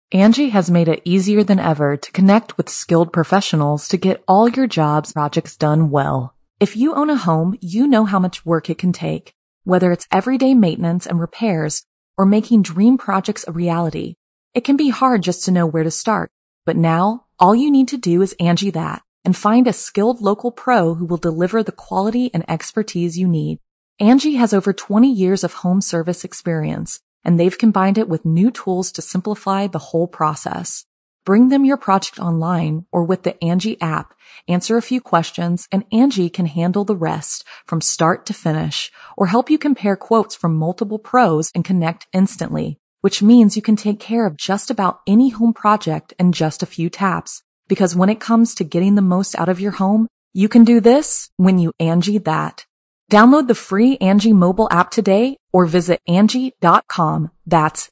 Angie has made it easier than ever to connect with skilled professionals to get all your jobs projects done well. If you own a home, you know how much work it can take, whether it's everyday maintenance and repairs or making dream projects a reality. It can be hard just to know where to start, but now all you need to do is Angie that and find a skilled local pro who will deliver the quality and expertise you need. Angie has over 20 years of home service experience, and they've combined it with new tools to simplify the whole process. Bring them your project online or with the Angie app, answer a few questions, and Angie can handle the rest from start to finish, or help you compare quotes from multiple pros and connect instantly, which means you can take care of just about any home project in just a few taps. Because when it comes to getting the most out of your home, you can do this when you Angie that. Download the free Angie mobile app today or visit Angie.com. That's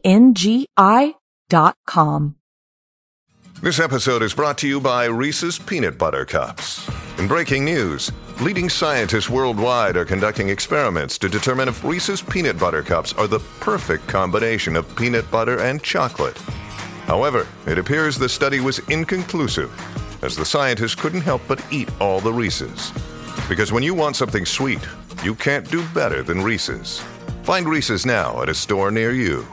ANGI.com. This episode is brought to you by Reese's Peanut Butter Cups. In breaking news, leading scientists worldwide are conducting experiments to determine if Reese's Peanut Butter Cups are the perfect combination of peanut butter and chocolate. However, it appears the study was inconclusive, as the scientists couldn't help but eat all the Reese's. Because when you want something sweet, you can't do better than Reese's. Find Reese's now at a store near you.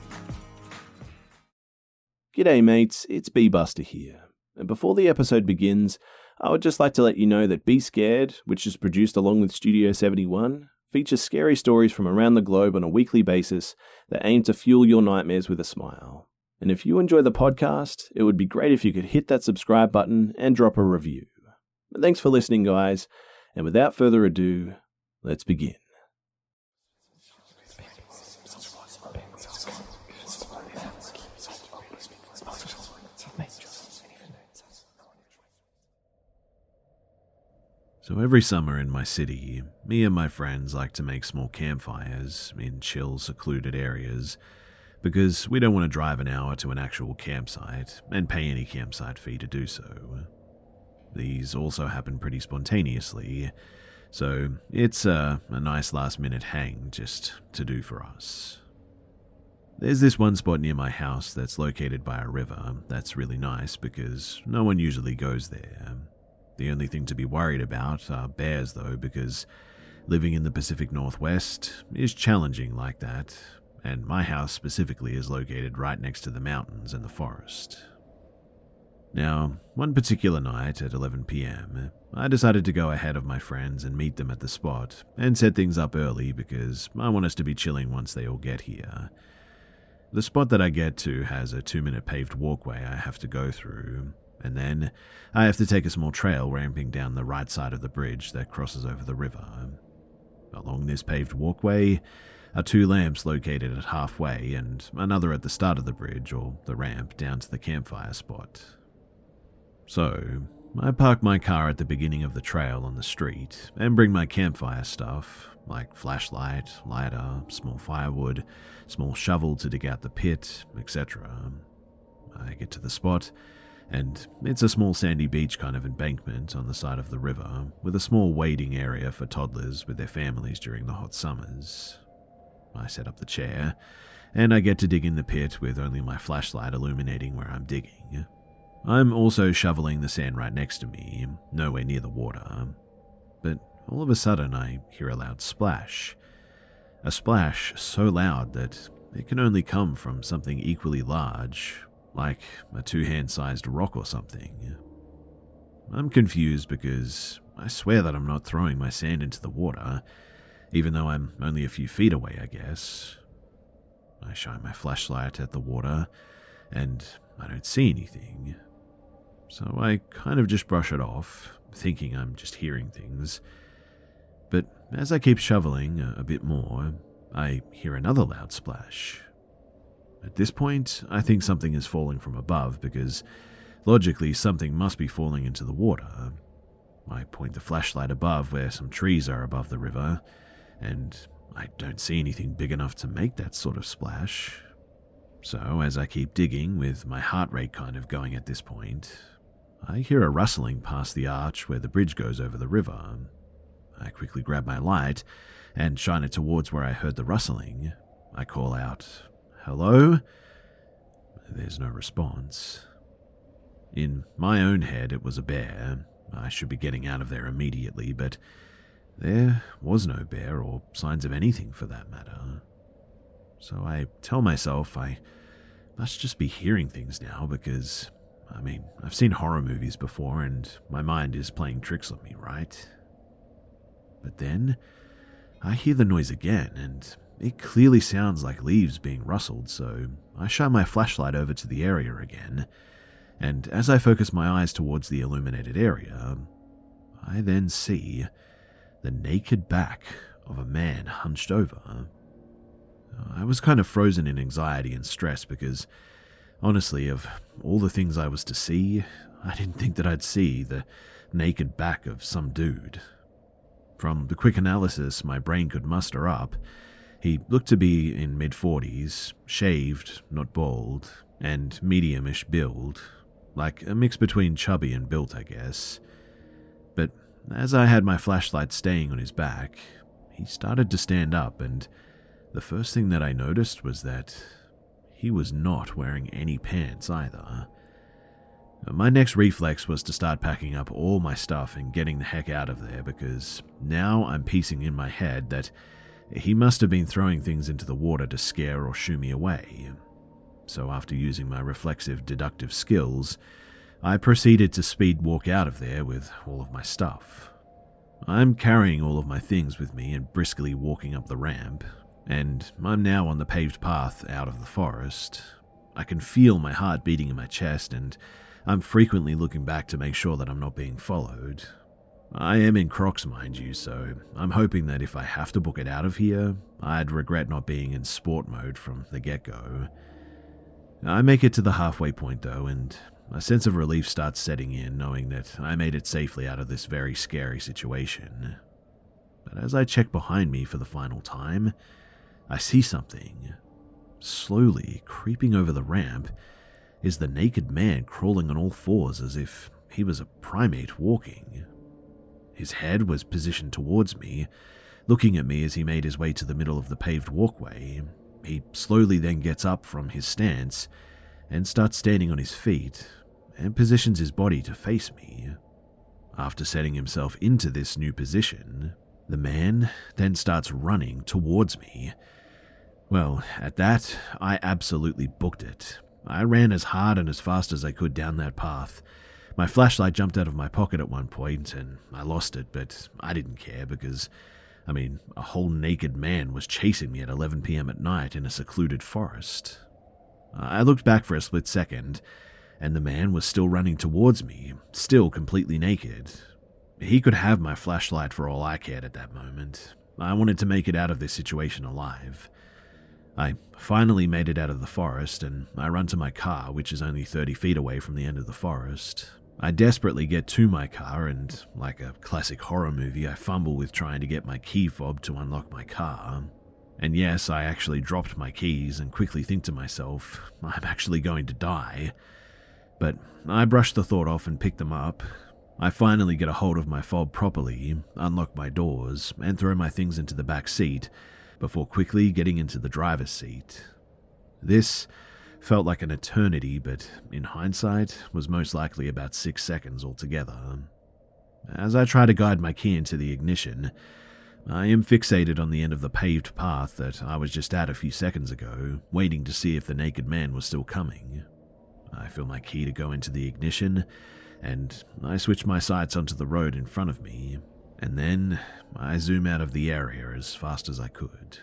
G'day mates, it's Bee-Buster here. And before the episode begins, I would just like to let you know that Be Scared, which is produced along with Studio 71, features scary stories from around the globe on a weekly basis that aim to fuel your nightmares with a smile. And if you enjoy the podcast, it would be great if you could hit that subscribe button and drop a review. But thanks for listening, guys. And without further ado, let's begin. So every summer in my city, me and my friends like to make small campfires in chill, secluded areas because we don't want to drive an hour to an actual campsite and pay any campsite fee to do so. These also happen pretty spontaneously, so it's a nice last-minute hang just to do for us. There's this one spot near my house that's located by a river that's really nice because no one usually goes there. The only thing to be worried about are bears though, because living in the Pacific Northwest is challenging like that, and my house specifically is located right next to the mountains and the forest. Now, one particular night at 11 p.m, I decided to go ahead of my friends and meet them at the spot and set things up early because I want us to be chilling once they all get here. The spot that I get to has a 2-minute paved walkway I have to go through, and then I have to take a small trail ramping down the right side of the bridge that crosses over the river. Along this paved walkway are 2 lamps located at halfway and another at the start of the bridge or the ramp down to the campfire spot. So, I park my car at the beginning of the trail on the street and bring my campfire stuff, like flashlight, lighter, small firewood, small shovel to dig out the pit, etc. I get to the spot, and it's a small sandy beach kind of embankment on the side of the river, with a small wading area for toddlers with their families during the hot summers. I set up the chair, and I get to dig in the pit with only my flashlight illuminating where I'm digging. I'm also shoveling the sand right next to me, nowhere near the water. But all of a sudden I hear a loud splash. A splash so loud that it can only come from something equally large, like a 2-hand-sized rock or something. I'm confused because I swear that I'm not throwing my sand into the water, even though I'm only a few feet away, I guess. I shine my flashlight at the water, and I don't see anything. So I kind of just brush it off, thinking I'm just hearing things. But as I keep shoveling a bit more, I hear another loud splash. At this point, I think something is falling from above because, logically, something must be falling into the water. I point the flashlight above where some trees are above the river, and I don't see anything big enough to make that sort of splash. So as I keep digging, with my heart rate kind of going at this point, I hear a rustling past the arch where the bridge goes over the river. I quickly grab my light and shine it towards where I heard the rustling. I call out, "Hello?" there's no response. In my own head, it was a bear. I should be getting out of there immediately, but there was no bear or signs of anything for that matter. So I tell myself I must just be hearing things now because, I've seen horror movies before and my mind is playing tricks on me, right? But then I hear the noise again and it clearly sounds like leaves being rustled, so I shine my flashlight over to the area again, and as I focus my eyes towards the illuminated area, I then see the naked back of a man hunched over. I was kind of frozen in anxiety and stress because, honestly, of all the things I was to see, I didn't think that I'd see the naked back of some dude. From the quick analysis my brain could muster up, he looked to be in mid-40s, shaved, not bald, and medium-ish build, like a mix between chubby and built, I guess. But as I had my flashlight staying on his back, he started to stand up, and the first thing that I noticed was that he was not wearing any pants either. My next reflex was to start packing up all my stuff and getting the heck out of there because now I'm piecing in my head that he must have been throwing things into the water to scare or shoo me away. So after using my reflexive deductive skills, I proceeded to speed walk out of there with all of my stuff. I'm carrying all of my things with me and briskly walking up the ramp, and I'm now on the paved path out of the forest. I can feel my heart beating in my chest and I'm frequently looking back to make sure that I'm not being followed. I am in Crocs, mind you, so I'm hoping that if I have to book it out of here, I'd regret not being in sport mode from the get-go. I make it to the halfway point though, and a sense of relief starts setting in knowing that I made it safely out of this very scary situation. But as I check behind me for the final time, I see something. Slowly creeping over the ramp is the naked man crawling on all fours as if he was a primate walking. His head was positioned towards me, looking at me as he made his way to the middle of the paved walkway. He slowly then gets up from his stance and starts standing on his feet and positions his body to face me. After setting himself into this new position, the man then starts running towards me. Well, at that, I absolutely booked it. I ran as hard and as fast as I could down that path. My flashlight jumped out of my pocket at one point and I lost it, but I didn't care because, a whole naked man was chasing me at 11 p.m. at night in a secluded forest. I looked back for a split second, and the man was still running towards me, still completely naked. He could have my flashlight for all I cared at that moment. I wanted to make it out of this situation alive. I finally made it out of the forest, and I run to my car, which is only 30 feet away from the end of the forest. I desperately get to my car, and like a classic horror movie, I fumble with trying to get my key fob to unlock my car. And yes, I actually dropped my keys and quickly think to myself, I'm actually going to die. But I brush the thought off and pick them up. I finally get a hold of my fob properly, unlock my doors, and throw my things into the back seat, before quickly getting into the driver's seat. This felt like an eternity, but in hindsight was most likely about 6 seconds altogether. As I try to guide my key into the ignition, I am fixated on the end of the paved path that I was just at a few seconds ago, waiting to see if the naked man was still coming. I feel my key to go into the ignition, and I switch my sights onto the road in front of me, and then I zoom out of the area as fast as I could.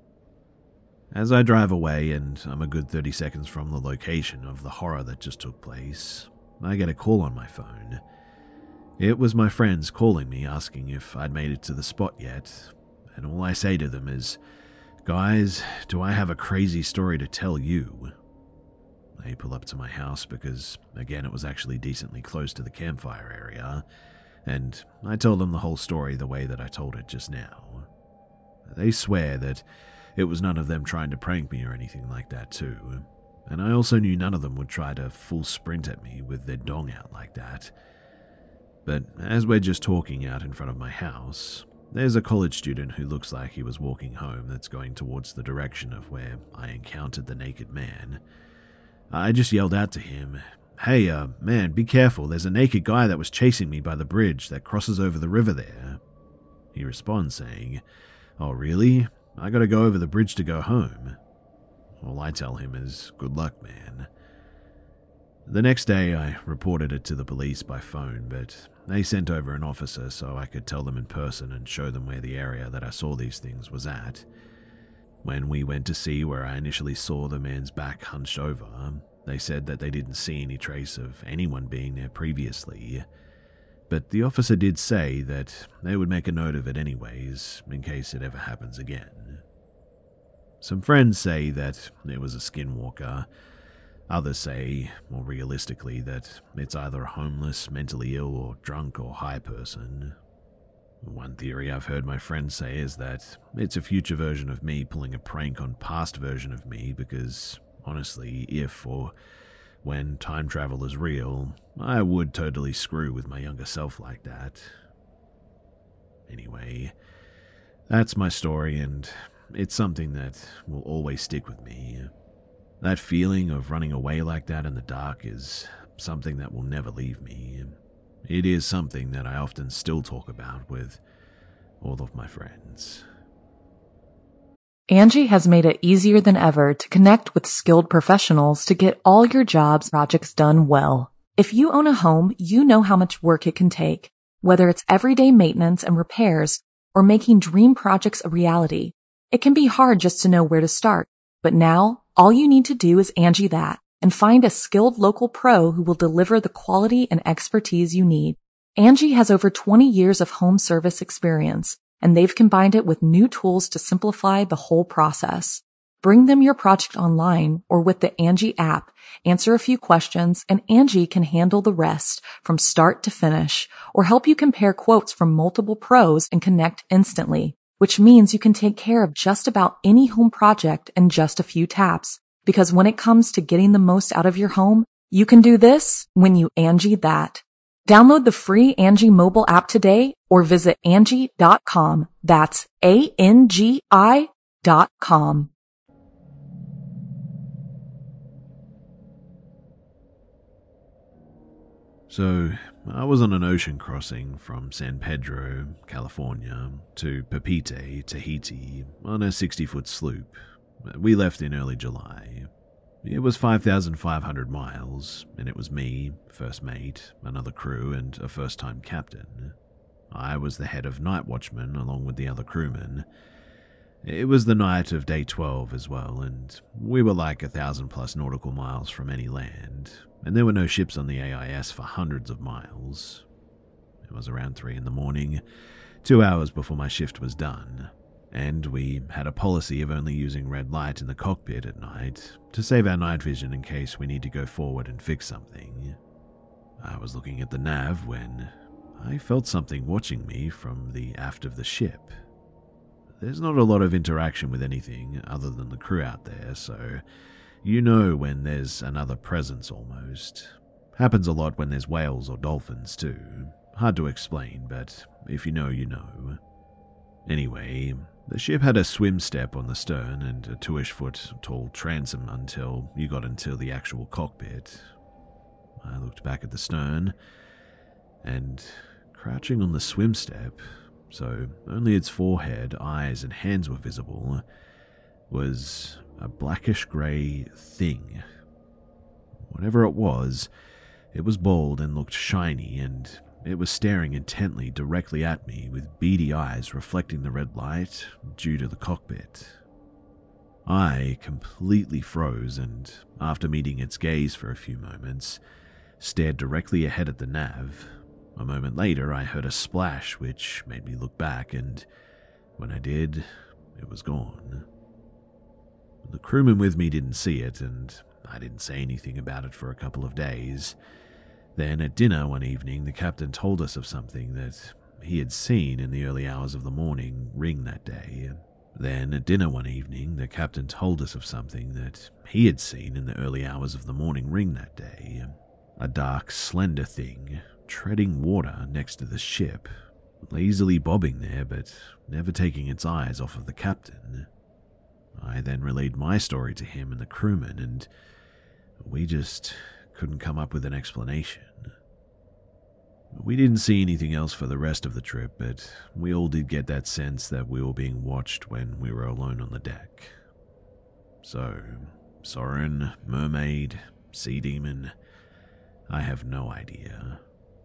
As I drive away, and I'm a good 30 seconds from the location of the horror that just took place, I get a call on my phone. It was my friends calling me asking if I'd made it to the spot yet, and all I say to them is, "Guys, do I have a crazy story to tell you?" They pull up to my house because, again, it was actually decently close to the campfire area, and I tell them the whole story the way that I told it just now. They swear that it was none of them trying to prank me or anything like that too, and I also knew none of them would try to full sprint at me with their dong out like that. But as we're just talking out in front of my house, there's a college student who looks like he was walking home that's going towards the direction of where I encountered the naked man. I just yelled out to him, "Hey, man, be careful, there's a naked guy that was chasing me by the bridge that crosses over the river there." He responds saying, "Oh really? I gotta go over the bridge to go home." All I tell him is, "Good luck, man." The next day I reported it to the police by phone, but they sent over an officer so I could tell them in person and show them where the area that I saw these things was at. When we went to see where I initially saw the man's back hunched over, they said that they didn't see any trace of anyone being there previously, but the officer did say that they would make a note of it anyways, in case it ever happens again. Some friends say that it was a skinwalker. Others say, more realistically, that it's either a homeless, mentally ill, or drunk or high person. One theory I've heard my friends say is that it's a future version of me pulling a prank on past version of me because, honestly, if or when time travel is real, I would totally screw with my younger self like that. Anyway, that's my story, and it's something that will always stick with me. That feeling of running away like that in the dark is something that will never leave me. It is something that I often still talk about with all of my friends. Angie has made it easier than ever to connect with skilled professionals to get all your jobs projects done well. If you own a home, you know how much work it can take, whether it's everyday maintenance and repairs or making dream projects a reality. It can be hard just to know where to start, but now all you need to do is Angie that and find a skilled local pro who will deliver the quality and expertise you need. Angie has over 20 years of home service experience, and they've combined it with new tools to simplify the whole process. Bring them your project online or with the Angie app, answer a few questions, and Angie can handle the rest from start to finish or help you compare quotes from multiple pros and connect instantly, which means you can take care of just about any home project in just a few taps. Because when it comes to getting the most out of your home, you can do this when you Angie that. Download the free Angie mobile app today or visit Angie.com. That's ANGI.com. So, I was on an ocean crossing from San Pedro, California, to Papeete, Tahiti, on a 60-foot sloop. We left in early July. It was 5,500 miles, and it was me, first mate, another crew, and a first-time captain. I was the head of night watchman along with the other crewmen. It was the night of day 12 as well, and we were like 1,000+ nautical miles from any land, and there were no ships on the AIS for hundreds of miles. It was around 3 a.m, 2 hours before my shift was done, and we had a policy of only using red light in the cockpit at night to save our night vision in case we need to go forward and fix something. I was looking at the nav when I felt something watching me from the aft of the ship. There's not a lot of interaction with anything other than the crew out there, so you know when there's another presence almost. Happens a lot when there's whales or dolphins too. Hard to explain, but if you know, you know. Anyway, the ship had a swim step on the stern and a 2-ish foot tall transom until you got into the actual cockpit. I looked back at the stern, and crouching on the swim step, so only its forehead, eyes, and hands were visible, was a blackish-grey thing. Whatever it was bald and looked shiny, and it was staring intently directly at me with beady eyes reflecting the red light due to the cockpit. I completely froze and, after meeting its gaze for a few moments, stared directly ahead at the nav. A moment later, I heard a splash which made me look back, and when I did, it was gone. The crewman with me didn't see it, and I didn't say anything about it for a couple of days. Then at dinner one evening, the captain told us of something that he had seen in the early hours of the morning ring that day. Then at dinner one evening, the captain told us of something that he had seen in the early hours of the morning ring that day. A dark, slender thing, treading water next to the ship, lazily bobbing there but never taking its eyes off of the captain. I then relayed my story to him and the crewman, and We just couldn't come up with an explanation. We didn't see anything else for the rest of the trip, but we all did get that sense that we were being watched when we were alone on the deck. So, Soren, mermaid, sea demon, I have no idea.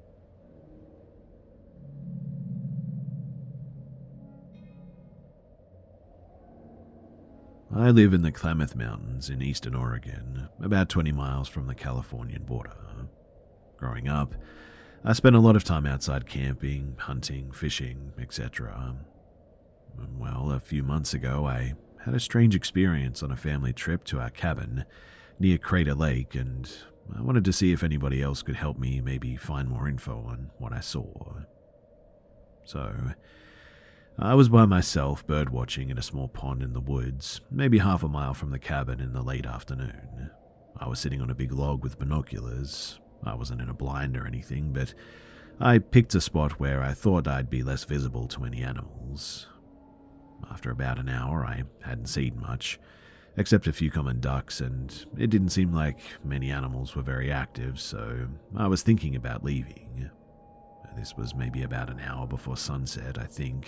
I live in the Klamath Mountains in eastern Oregon, about 20 miles from the Californian border. Growing up, I spent a lot of time outside camping, hunting, fishing, etc. Well, a few months ago, I had a strange experience on a family trip to our cabin near Crater Lake, and I wanted to see if anybody else could help me maybe find more info on what I saw. So, I was by myself birdwatching in a small pond in the woods, maybe half a mile from the cabin in the late afternoon. I was sitting on a big log with binoculars. I wasn't in a blind or anything, but I picked a spot where I thought I'd be less visible to any animals. After about an hour, I hadn't seen much, except a few common ducks, and it didn't seem like many animals were very active, so I was thinking about leaving. This was maybe about an hour before sunset, I think.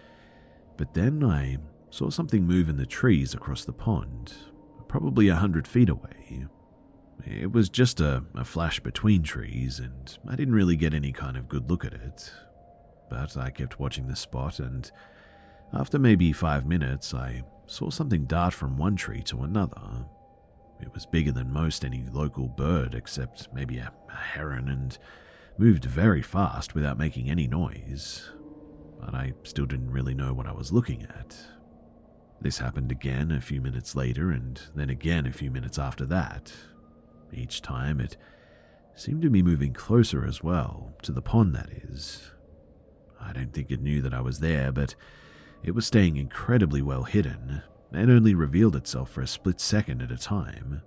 But then I saw something move in the trees across the pond, probably 100 feet away. It was just a flash between trees, and I didn't really get any kind of good look at it. But I kept watching the spot, and after maybe 5 minutes, I saw something dart from one tree to another. It was bigger than most any local bird, except maybe a heron, and moved very fast without making any noise. But I still didn't really know what I was looking at. This happened again a few minutes later, and then again a few minutes after that. Each time it seemed to be moving closer as well, to the pond that is. I don't think it knew that I was there, but it was staying incredibly well hidden, and only revealed itself for a split second at a time.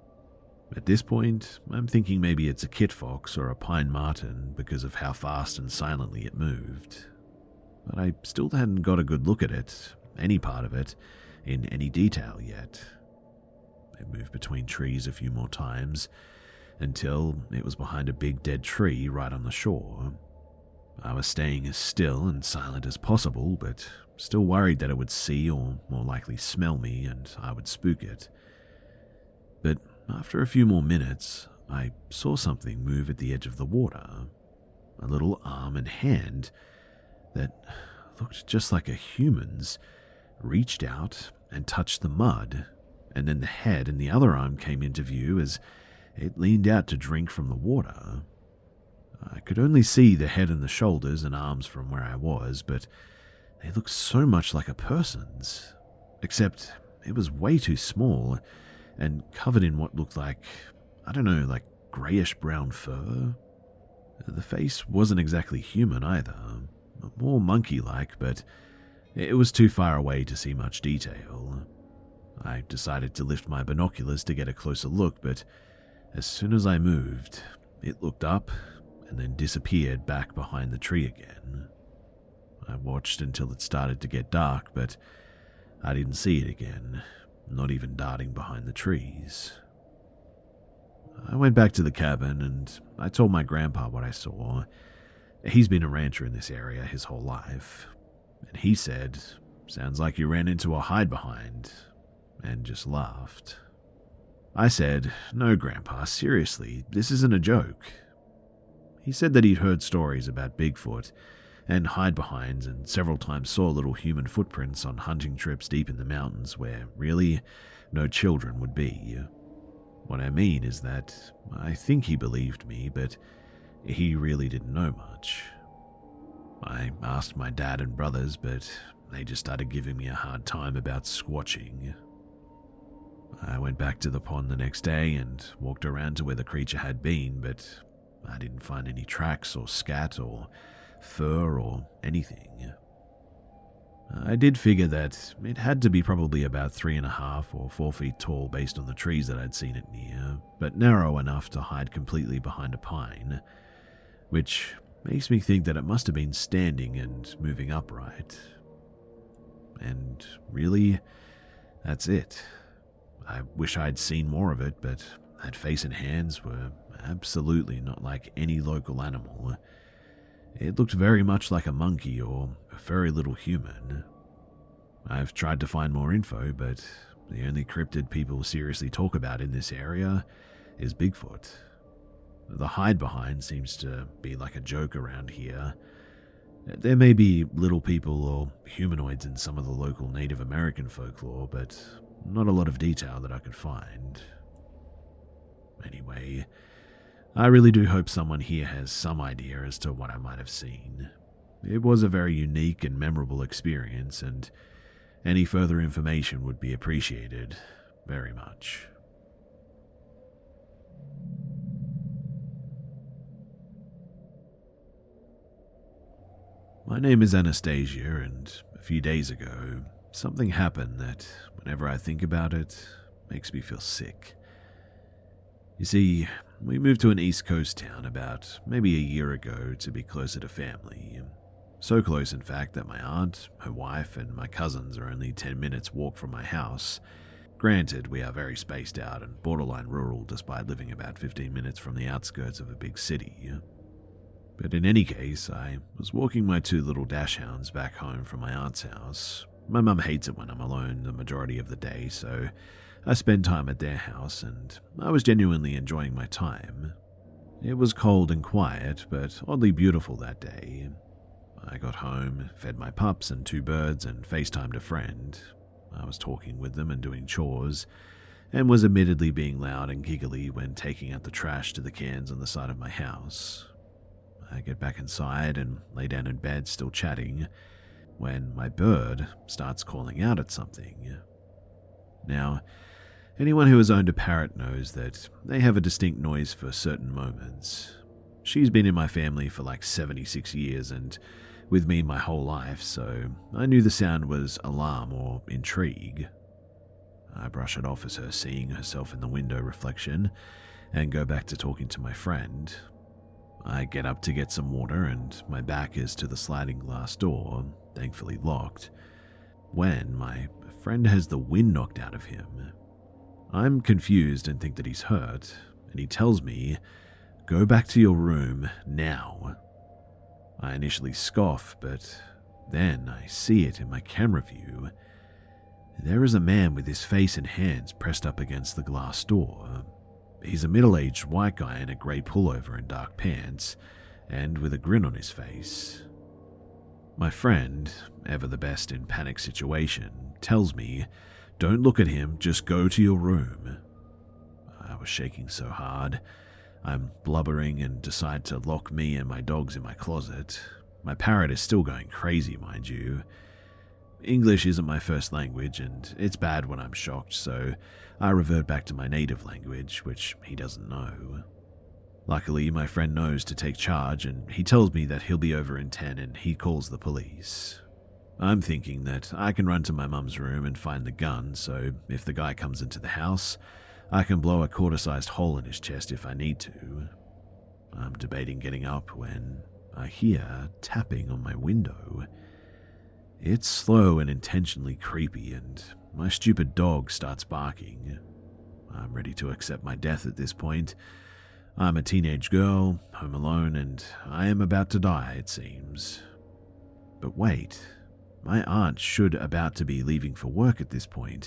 At this point, I'm thinking maybe it's a kit fox or a pine marten because of how fast and silently it moved. But I still hadn't got a good look at it, any part of it, in any detail yet. It moved between trees a few more times, until it was behind a big dead tree right on the shore. I was staying as still and silent as possible, but still worried that it would see or more likely smell me and I would spook it. But after a few more minutes, I saw something move at the edge of the water. A little arm and hand that looked just like a human's reached out and touched the mud, and then the head and the other arm came into view as it leaned out to drink from the water. I could only see the head and the shoulders and arms from where I was, but they looked so much like a person's, except it was way too small and covered in what looked like, I don't know, like grayish-brown fur. The face wasn't exactly human either, more monkey-like, but it was too far away to see much detail. I decided to lift my binoculars to get a closer look, but as soon as I moved, it looked up and then disappeared back behind the tree again. I watched until it started to get dark, but I didn't see it again, not even darting behind the trees. I went back to the cabin and I told my grandpa what I saw. He's been a rancher in this area his whole life, and he said, "Sounds like you ran into a hide-behind," and just laughed. I said, "No, Grandpa, seriously, this isn't a joke." He said that he'd heard stories about Bigfoot and hide-behinds and several times saw little human footprints on hunting trips deep in the mountains where, really, no children would be. What I mean is that I think he believed me, but he really didn't know much. I asked my dad and brothers, but they just started giving me a hard time about squatching. I went back to the pond the next day and walked around to where the creature had been, but I didn't find any tracks or scat or fur or anything. I did figure that it had to be probably about 3.5 or 4 feet tall based on the trees that I'd seen it near, but narrow enough to hide completely behind a pine, which makes me think that it must have been standing and moving upright. And really, that's it. I wish I'd seen more of it, but That face and hands were absolutely not like any local animal. It looked very much like a monkey or a very little human. I've tried to find more info, but the only cryptid people seriously talk about in this area is Bigfoot. The hide behind seems to be like a joke around here. There may be little people or humanoids in some of the local Native American folklore, but not a lot of detail that I could find. Anyway, I really do hope someone here has some idea as to what I might have seen. It was a very unique and memorable experience, and any further information would be appreciated very much. My name is Anastasia, and a few days ago, something happened that, whenever I think about it, makes me feel sick. You see, we moved to an East Coast town about maybe a year ago to be closer to family. So close, in fact, that my aunt, her wife, and my cousins are only 10 minutes walk from my house. Granted, we are very spaced out and borderline rural despite living about 15 minutes from the outskirts of a big city. But in any case, I was walking my two little dachshunds back home from my aunt's house. My mum hates it when I'm alone the majority of the day, so I spend time at their house, and I was genuinely enjoying my time. It was cold and quiet, but oddly beautiful that day. I got home, fed my pups and two birds, and FaceTimed a friend. I was talking with them and doing chores, and was admittedly being loud and giggly when taking out the trash to the cans on the side of my house. I get back inside and lay down in bed still chatting, when my bird starts calling out at something. Now, anyone who has owned a parrot knows that they have a distinct noise for certain moments. She's been in my family for like 76 years and with me my whole life, so I knew the sound was alarm or intrigue. I brush it off as her seeing herself in the window reflection and go back to talking to my friend. I get up to get some water and my back is to the sliding glass door, thankfully locked, when my friend has the wind knocked out of him. I'm confused and think that he's hurt, and he tells me, "Go back to your room now." I initially scoff, but then I see it in my camera view. There is a man with his face and hands pressed up against the glass door. He's a middle-aged white guy in a grey pullover and dark pants, and with a grin on his face. My friend, ever the best in panic situation, tells me, "Don't look at him, just go to your room." I was shaking so hard. I'm blubbering and decide to lock me and my dogs in my closet. My parrot is still going crazy, mind you. English isn't my first language, and it's bad when I'm shocked, so I revert back to my native language, which he doesn't know. Luckily, my friend knows to take charge, and he tells me that he'll be over in 10 and he calls the police. I'm thinking that I can run to my mum's room and find the gun, so if the guy comes into the house, I can blow a quarter-sized hole in his chest if I need to. I'm debating getting up when I hear tapping on my window. It's slow and intentionally creepy, and my stupid dog starts barking. I'm ready to accept my death at this point. I'm a teenage girl, home alone, and I am about to die, it seems. But wait, my aunt should about to be leaving for work at this point.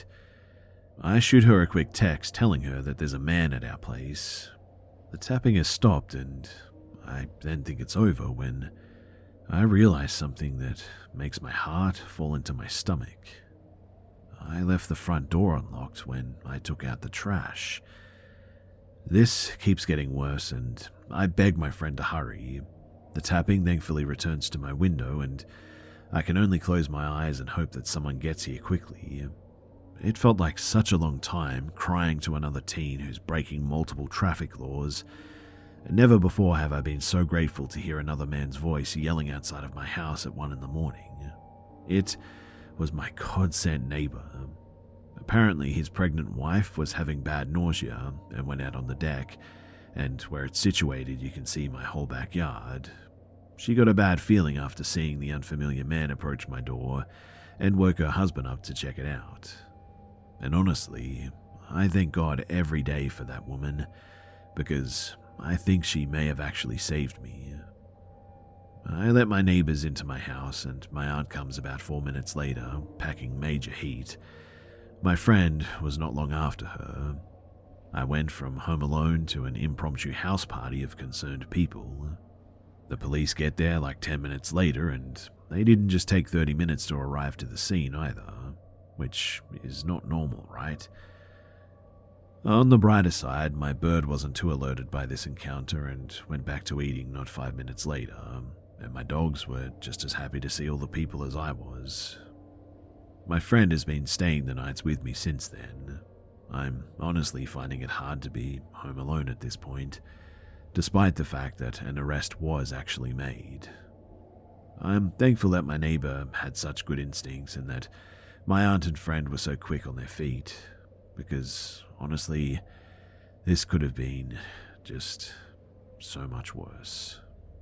I shoot her a quick text telling her that there's a man at our place. The tapping has stopped, and I then think it's over when I realize something that makes my heart fall into my stomach. I left the front door unlocked when I took out the trash. This keeps getting worse, and I beg my friend to hurry. The tapping thankfully returns to my window, and I can only close my eyes and hope that someone gets here quickly. It felt like such a long time crying to another teen who's breaking multiple traffic laws. Never before have I been so grateful to hear another man's voice yelling outside of my house at 1 a.m. It was my God-sent neighbor. Apparently his pregnant wife was having bad nausea and went out on the deck, and where it's situated you can see my whole backyard. She got a bad feeling after seeing the unfamiliar man approach my door and woke her husband up to check it out. And honestly, I thank God every day for that woman, because I think she may have actually saved me. I let my neighbors into my house, and my aunt comes about 4 minutes later, packing major heat. My friend was not long after her. I went from home alone to an impromptu house party of concerned people. The police get there like 10 minutes later, and they didn't just take 30 minutes to arrive to the scene either, which is not normal, right? On the brighter side, my bird wasn't too alerted by this encounter and went back to eating not 5 minutes later, and my dogs were just as happy to see all the people as I was. My friend has been staying the nights with me since then. I'm honestly finding it hard to be home alone at this point, despite the fact that an arrest was actually made. I'm thankful that my neighbor had such good instincts and that my aunt and friend were so quick on their feet, because honestly, this could have been just so much worse.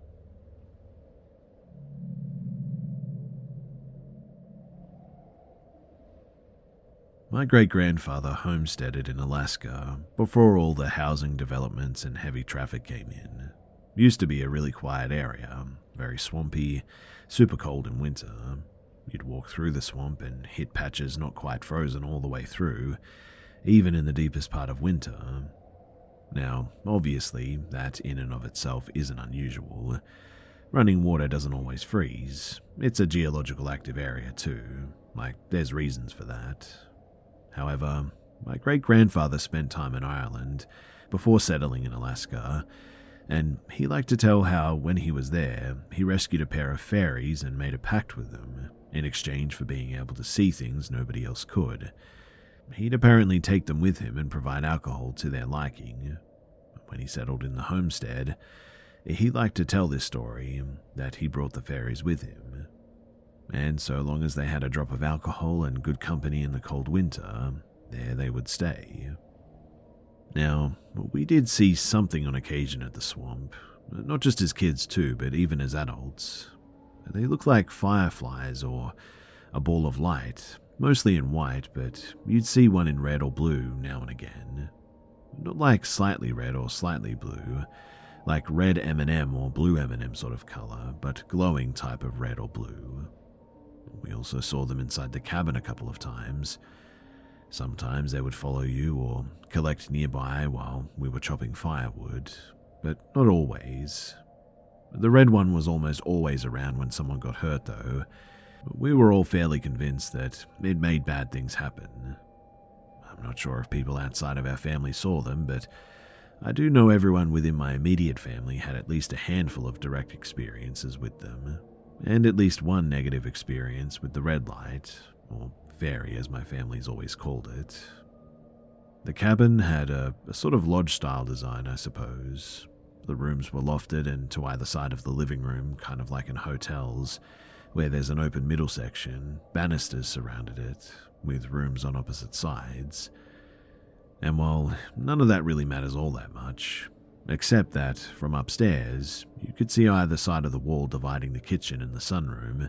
My great-grandfather homesteaded in Alaska before all the housing developments and heavy traffic came in. Used to be a really quiet area, very swampy, super cold in winter. You'd walk through the swamp and hit patches not quite frozen all the way through, even in the deepest part of winter. Now, obviously, that in and of itself isn't unusual. Running water doesn't always freeze. It's a geological active area too, like there's reasons for that. However, my great-grandfather spent time in Ireland before settling in Alaska, and he liked to tell how when he was there, he rescued a pair of fairies and made a pact with them in exchange for being able to see things nobody else could. He'd apparently take them with him and provide alcohol to their liking. When he settled in the homestead, he liked to tell this story, that he brought the fairies with him. And so long as they had a drop of alcohol and good company in the cold winter, there they would stay. Now, we did see something on occasion at the swamp, not just as kids too, but even as adults. They looked like fireflies or a ball of light, mostly in white, but you'd see one in red or blue now and again. Not like slightly red or slightly blue, like red M&M or blue M&M sort of color, but glowing type of red or blue. We also saw them inside the cabin a couple of times. Sometimes they would follow you or collect nearby while we were chopping firewood, but not always. The red one was almost always around when someone got hurt though. We were all fairly convinced that it made bad things happen. I'm not sure if people outside of our family saw them, but I do know everyone within my immediate family had at least a handful of direct experiences with them, and at least one negative experience with the red light, or fairy as my family's always called it. The cabin had a sort of lodge-style design, I suppose. The rooms were lofted and to either side of the living room, kind of like in hotels, where there's an open middle section, banisters surrounded it, with rooms on opposite sides. And while none of that really matters all that much, except that from upstairs, you could see either side of the wall dividing the kitchen and the sunroom,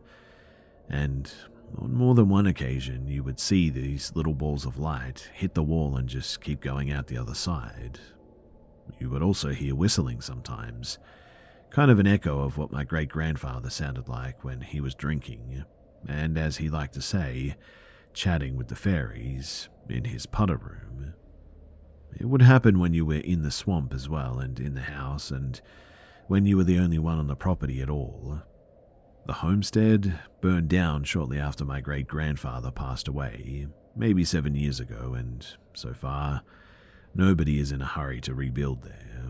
and on more than one occasion you would see these little balls of light hit the wall and just keep going out the other side. You would also hear whistling sometimes, kind of an echo of what my great-grandfather sounded like when he was drinking, and as he liked to say, chatting with the fairies in his putter room. It would happen when you were in the swamp as well and in the house, and when you were the only one on the property at all. The homestead burned down shortly after my great-grandfather passed away, maybe 7 years ago, and so far, nobody is in a hurry to rebuild there.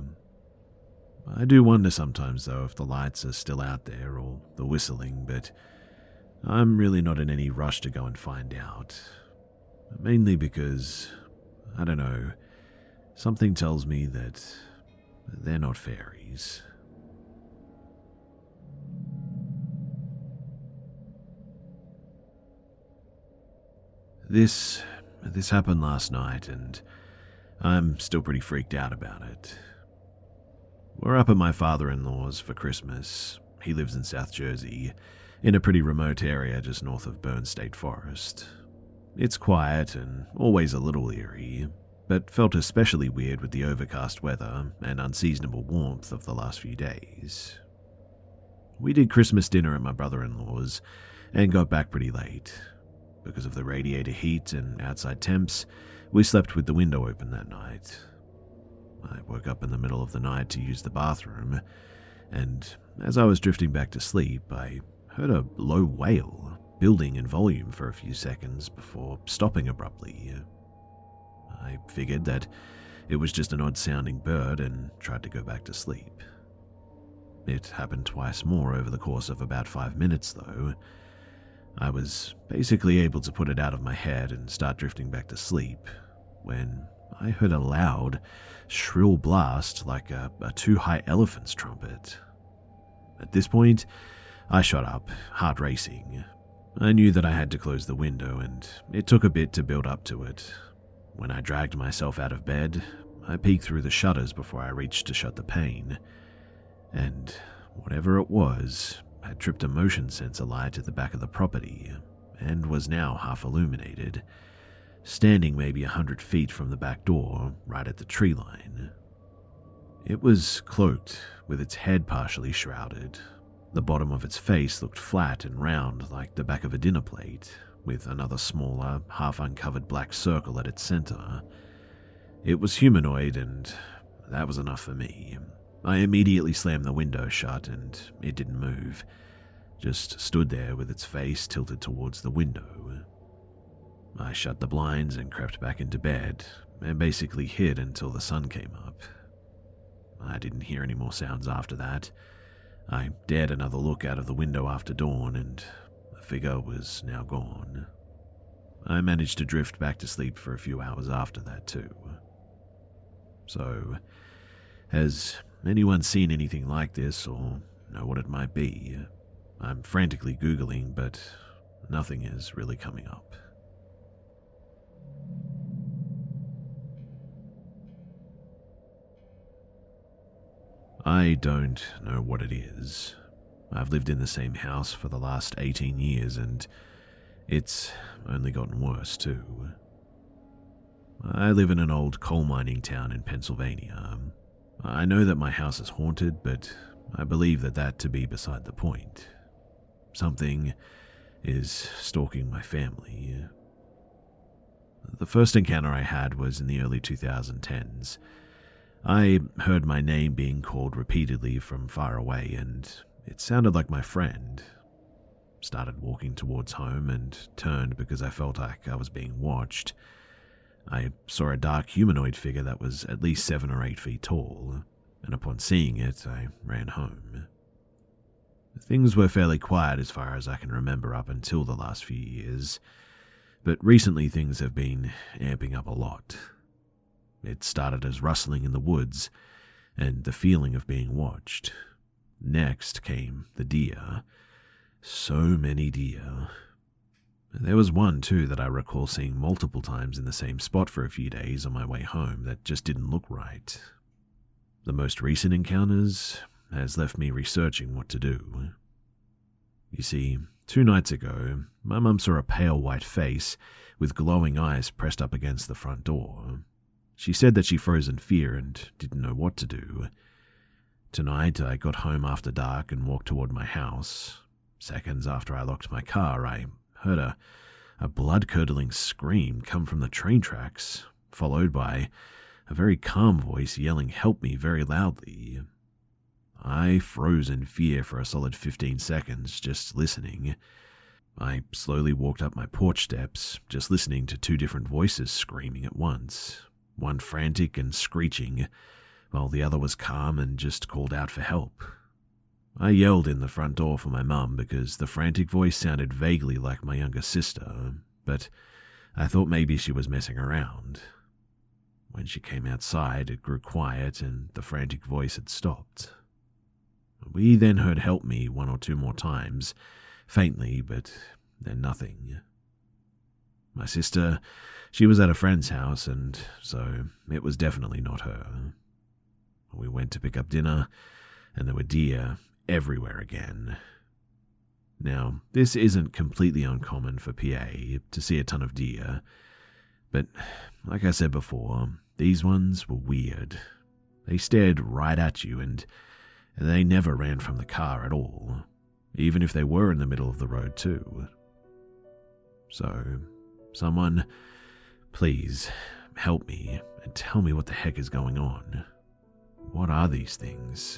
I do wonder sometimes, though, if the lights are still out there or the whistling, but I'm really not in any rush to go and find out. Mainly because, I don't know, something tells me that they're not fairies. This happened last night, and I'm still pretty freaked out about it. We're up at my father-in-law's for Christmas. He lives in South Jersey, in a pretty remote area just north of Bern State Forest. It's quiet and always a little eerie. but felt especially weird with the overcast weather and unseasonable warmth of the last few days. We did Christmas dinner at my brother-in-law's and got back pretty late. Because of the radiator heat and outside temps, we slept with the window open that night. I woke up in the middle of the night to use the bathroom, and as I was drifting back to sleep, I heard a low wail, building in volume for a few seconds before stopping abruptly. I figured that it was just an odd-sounding bird and tried to go back to sleep. It happened twice more over the course of about 5 minutes, though. I was basically able to put it out of my head and start drifting back to sleep when I heard a loud, shrill blast like a two-high elephant's trumpet. At this point, I shot up, heart racing. I knew that I had to close the window, and it took a bit to build up to it. When I dragged myself out of bed, I peeked through the shutters before I reached to shut the pane, and whatever it was had tripped a motion sensor light at the back of the property and was now half illuminated, standing maybe 100 feet from the back door right at the tree line. It was cloaked, with its head partially shrouded. The bottom of its face looked flat and round like the back of a dinner plate, with another smaller, half-uncovered black circle at its center. It was humanoid, and that was enough for me. I immediately slammed the window shut, and it didn't move, just stood there with its face tilted towards the window. I shut the blinds and crept back into bed, and basically hid until the sun came up. I didn't hear any more sounds after that. I dared another look out of the window after dawn, and the figure was now gone. I managed to drift back to sleep for a few hours after that, too. So, has anyone seen anything like this or know what it might be? I'm frantically Googling, but nothing is really coming up. I don't know what it is. I've lived in the same house for the last 18 years, and it's only gotten worse, too. I live in an old coal mining town in Pennsylvania. I know that my house is haunted, but I believe that to be beside the point. Something is stalking my family. The first encounter I had was in the early 2010s. I heard my name being called repeatedly from far away, and it sounded like my friend. Started walking towards home and turned because I felt like I was being watched. I saw a dark humanoid figure that was at least 7 or 8 feet tall, and upon seeing it, I ran home. Things were fairly quiet as far as I can remember up until the last few years, but recently things have been amping up a lot. It started as rustling in the woods, and the feeling of being watched. Next came the deer. So many deer. There was one, too, that I recall seeing multiple times in the same spot for a few days on my way home that just didn't look right. The most recent encounters has left me researching what to do. You see, 2 nights ago, my mum saw a pale white face with glowing eyes pressed up against the front door. She said that she froze in fear and didn't know what to do. Tonight, I got home after dark and walked toward my house. Seconds after I locked my car, I heard a blood-curdling scream come from the train tracks, followed by a very calm voice yelling "help me" very loudly. I froze in fear for a solid 15 seconds, just listening. I slowly walked up my porch steps, just listening to 2 different voices screaming at once, one frantic and screeching, while the other was calm and just called out for help. I yelled in the front door for my mum because the frantic voice sounded vaguely like my younger sister, but I thought maybe she was messing around. When she came outside, it grew quiet and the frantic voice had stopped. We then heard "help me" 1 or 2 more times, faintly, but then nothing. My sister, she was at a friend's house, and so it was definitely not her. We went to pick up dinner, and there were deer everywhere again. Now, this isn't completely uncommon for PA to see a ton of deer, But like I said before, these ones were weird. They stared right at you and they never ran from the car at all, even if they were in the middle of the road too. So, someone, please help me and tell me what the heck is going on. What are these things?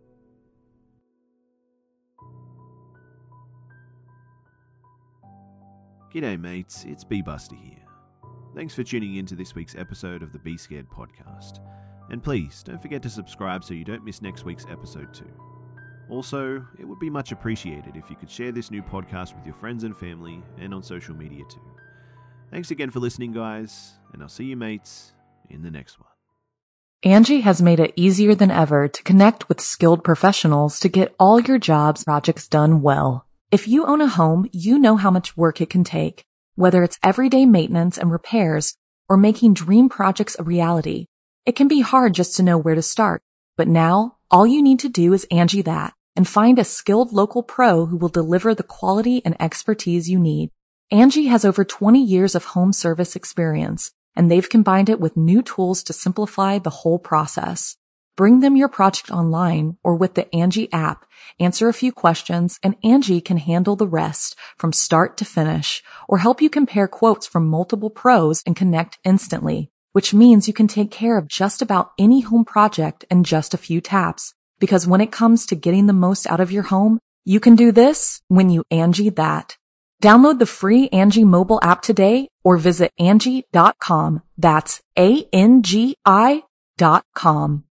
G'day mates, it's B-Buster here. Thanks for tuning in to this week's episode of the Be Scared podcast. And please, don't forget to subscribe so you don't miss next week's episode too. Also, it would be much appreciated if you could share this new podcast with your friends and family and on social media too. Thanks again for listening, guys, and I'll see you mates in the next one. Angie has made it easier than ever to connect with skilled professionals to get all your jobs projects done well. If you own a home, you know how much work it can take, whether it's everyday maintenance and repairs or making dream projects a reality. It can be hard just to know where to start, but now all you need to do is Angie that and find a skilled local pro who will deliver the quality and expertise you need. Angie has over 20 years of home service experience, and they've combined it with new tools to simplify the whole process. Bring them your project online or with the Angie app, answer a few questions, and Angie can handle the rest from start to finish, or help you compare quotes from multiple pros and connect instantly, which means you can take care of just about any home project in just a few taps. Because when it comes to getting the most out of your home, you can do this when you Angie that. Download the free Angie mobile app today or visit Angie.com. That's ANGI.com.